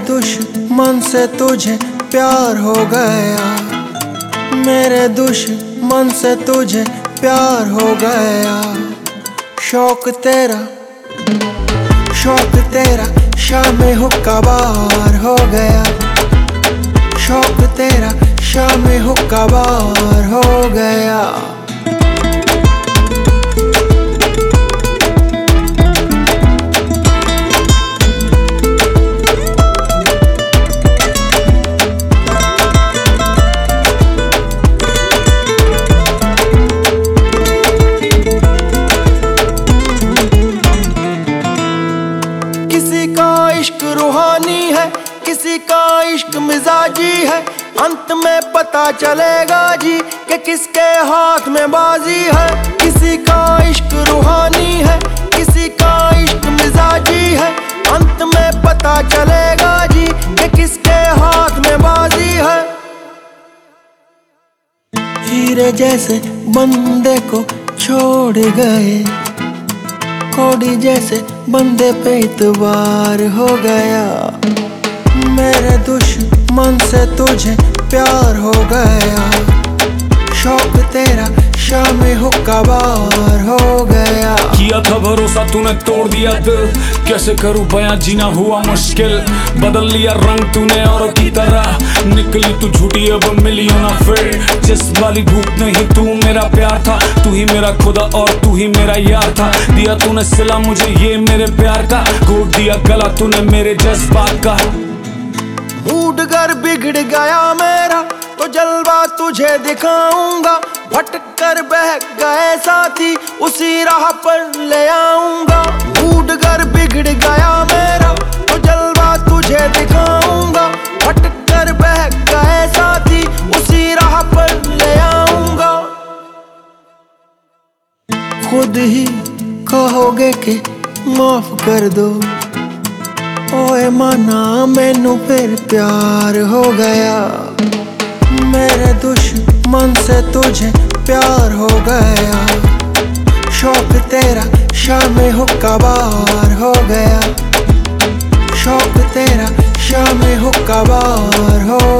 दुश्मन से तुझे प्यार हो गया, मेरे दुश्मन से तुझे प्यार हो गया। शौक तेरा शाम हुक्का बार हो गया, शौक तेरा शाम हुक्का बार हो गया। किसी का इश्क रूहानी है, किसी का इश्क मिजाजी है, अंत में पता चलेगा जी कि किसके हाथ में बाजी है। किसी का इश्क रूहानी है, किसी का इश्क मिजाजी है, अंत में पता चलेगा जी कि किसके हाथ में बाजी है। हीरे जैसे बंदे को छोड़ गए, कौड़ी जैसे बंदे पे इतबार हो गया। मेरे दुश्मन से तुझे प्यार हो गया, शौक तेरा शाम हुक्का बार हो गया। किया था भरोसा तूने तोड़ दिया दिल, कैसे करूं बयां जीना हुआ मुश्किल। बदल लिया रंग तूने औरों की तरह, निकली तू झूठी अब मिली ना फिर। जिस वाली भूख नहीं तू मेरा प्यार था, तू ही मेरा खुदा और तू ही मेरा यार था। दिया तूने सिला मुझे ये मेरे प्यार का, घोट दिया गला तूने मेरे जज्बात का। मूड गर बिगड़ गया मेरा तो जलवा तुझे दिखाऊंगा, भटक कर बह गए साथी उसी राह पर ले आऊंगा। मूड गर बिगड़ गया मेरा तो जलवा तुझे दिखाऊंगा, भटक कर बह गए साथी उसी राह पर ले आऊंगा। खुद ही कहोगे कि माफ कर दो, ओए माना मैनू फिर प्यार हो गया। मेरे दुश्मन से तुझे प्यार हो गया, शौक तेरा शाम हुक्का बार हो गया, शौक तेरा शाम हुक्का बार हो